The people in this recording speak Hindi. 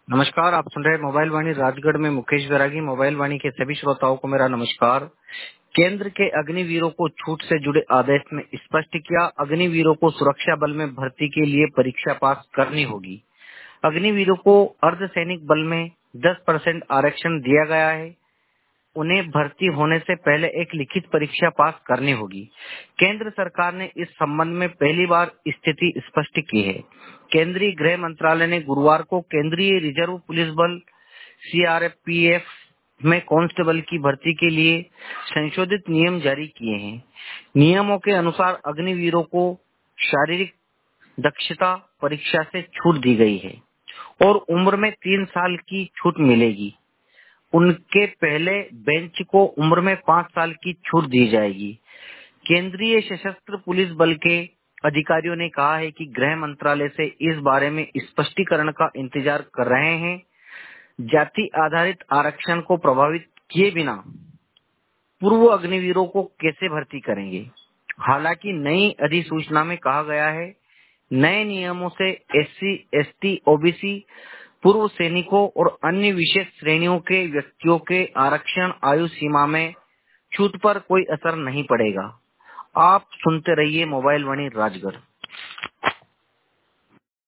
नमस्कार, आप सुन रहे हैं मोबाइल वाणी राजगढ़ में मुकेश बैरागी। मोबाइल वाणी के सभी श्रोताओं को मेरा नमस्कार। केंद्र के अग्निवीरों को छूट से जुड़े आदेश में स्पष्ट किया, अग्निवीरों को सुरक्षा बल में भर्ती के लिए परीक्षा पास करनी होगी। अग्निवीरों को अर्धसैनिक बल में 10% आरक्षण दिया गया है। उन्हें भर्ती होने से पहले एक लिखित परीक्षा पास करनी होगी। केंद्र सरकार ने इस संबंध में पहली बार स्थिति स्पष्ट की है। केंद्रीय गृह मंत्रालय ने गुरुवार को केंद्रीय रिजर्व पुलिस बल सीआरपीएफ में कांस्टेबल की भर्ती के लिए संशोधित नियम जारी किए हैं। नियमों के अनुसार अग्निवीरों को शारीरिक दक्षता परीक्षा से छूट दी गई है और उम्र में 3 साल की छूट मिलेगी। उनके पहले बेंच को उम्र में 5 साल की छूट दी जाएगी। केंद्रीय सशस्त्र पुलिस बल के अधिकारियों ने कहा है कि गृह मंत्रालय से इस बारे में स्पष्टीकरण का इंतजार कर रहे हैं। जाति आधारित आरक्षण को प्रभावित किए बिना पूर्व अग्निवीरों को कैसे भर्ती करेंगे। हालांकि नई अधिसूचना में कहा गया है, नए नियमों से एससी, एसटी, ओबीसी, पूर्व सैनिकों और अन्य विशेष श्रेणियों के व्यक्तियों के आरक्षण आयु सीमा में छूट पर कोई असर नहीं पड़ेगा। आप सुनते रहिए मोबाइल वाणी राजगढ़।